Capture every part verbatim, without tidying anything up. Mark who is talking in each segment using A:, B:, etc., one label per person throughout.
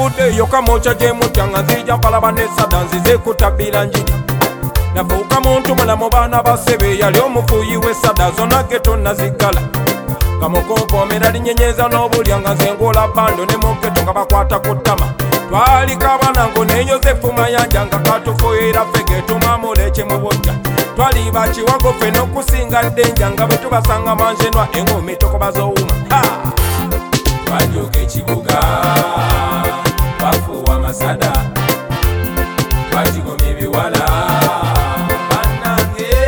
A: navuddeyo kamoca gyemutya nga nzija mpalaba nesada nzize kutabira njiri nafuuka muntu mulamu baana basebe yali omufuuyi w'essada zonna geto nazigala kamukompoomera linyenyeza n'obulya nga nze ngoola bando ne mugeto nga bakwata ku ttama twalika abanango ne yosefu mayanja nga katufuuyira ffe getumamuleke mu bujja twali bakiwago ffe n'okusinga ddenja nga bwe tubasanga manjenwa engumi tokobazoowuma twajoka ekibuga twafuuwa amasada twakigomya ebiwala bannange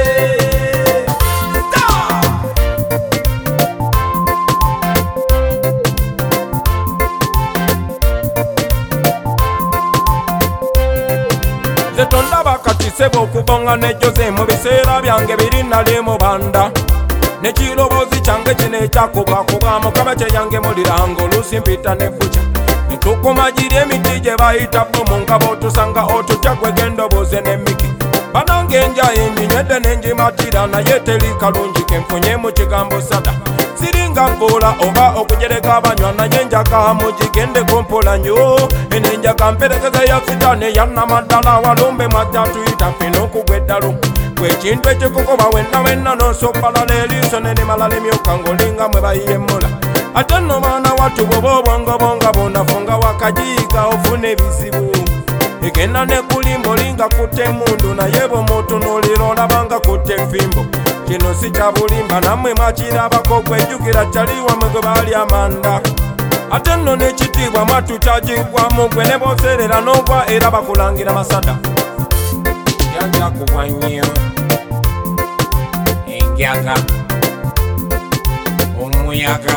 A: nze tondaba kati sebo okubonga ne Jose mu biseera byange biri nali mu banda nekiroboozi kyange kino ekyakubakuba mukama kyeyange muliranga oluusi mpita ne buca netukumagiri emiti gye bayita bomu nga bootusanga otutya gwegenda obuuze n'emmiki banange enja enjinywedde nenjimatira naye teri kalungi kenfunye mu kigambo sada siringa mpuula oba okujereka abanywa naye njaka mugigendeko mpola nnyo enenjaga mperekeza ya sitaani yannamaddala walumbe mwajja tuyita ffe n'okugweddalu ekintu ekikukuba wenna wenna n'osopalala eriiso nenemalala emyuka ng'olinga mwe bayiyemmula ate nno baana wattu bwoba obwongobonga bonafunga wakajiika ofuna ebizibu egenda ne kulimba olinga kutta emmundu naye bw'omutunuulira olabanga kutta enfimbo kino si kya bulimba nammwe mwakirabako gwejjukira kyali wamwe gwe baali amanda ate nno n'ekitiibwa mwattu kyagigwamu gwe ne b'oseerera n'ogwa era bakulangira masada janja kubwa nnyo enjaga omuyaga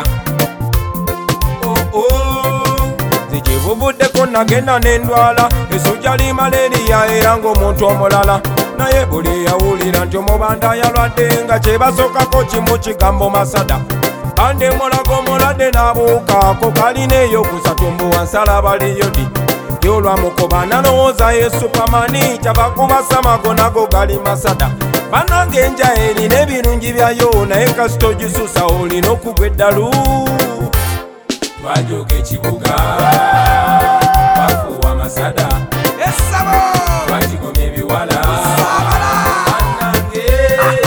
A: zikibubuddeko nagenda n'endwala esujja li maleriya era ng'omuntu omulala naye buli yawulira nti omubanda yalwadde nga kyebasookako kimu kigambo masada bande mulago omuladde n'abuukaako kalineeyo kusatumbuwa nsalaba liyodi yolwamukoba nalowooza ye supamani kyabakuba samago nago gali masada banange enja erina ebirungi byayo naye kasita ogisusa olina okugwa eddalu twajoka ekibuga twafuuwa amasada twakigomya ebiwala banange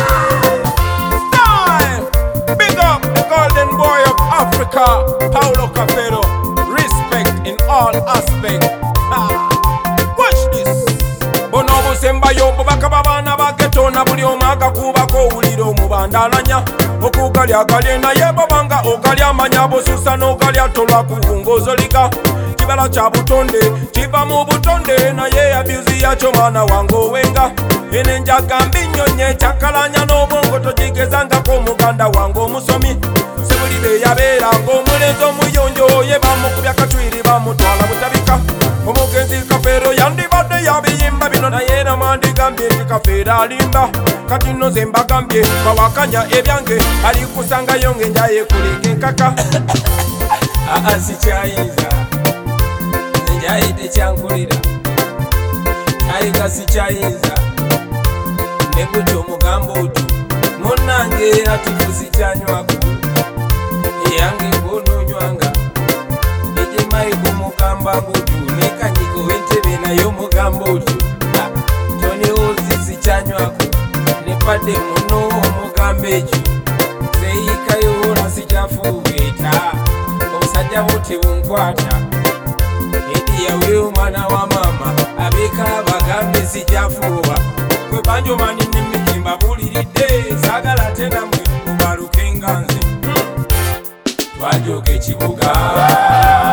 A: big up the golden boy of Africa Paulo Capero respect in all aspects. Watch this. Bono obusembayo bubaka babaana bageto na buli omu agakubako owulira omubandalanya okugalya agalye naye bobanga ogalya amanya bususa n'ogalya tolwa kuwungozoliga kibala kya butonde kiva mu butonde naye abyuzi yakyo mwana wange owenga ene njaga mbinyonye ekyakalanya n'obwongo togigezangako omuganda wange omusomi sibuli beyabeera ng'omulenzi omuyonjo ye bamukubya katwiri bamutwala butabika omugenzi Kafeero yandibadde yabiyimba bino naye namwandigambye nti Kafeero alimba kati nno ze mbagambye bawakanya ebyange alikusangayo ng'enja yekuleka enkaka aa sikyayinza enjaye tekyankulira ayiga sikyayinza ne gutyo omugambo otu munnange era tukusikyanywako eyange ng'onoonywanga ejemayigo omugamba ngotu nekanyigo w'entebe naye omugambo otyo tonewoozi sikyanywako nepadde muno omugambo ekyo seyikayo nasikyafuubeeta obusajja bwo tebunkwata edi yawe omwana wa maama abeeka bagambe sikyafuuba gwe banjomani nemikimba buliridde saagala ate namwe mubaluke nga nze twajoka ekibuga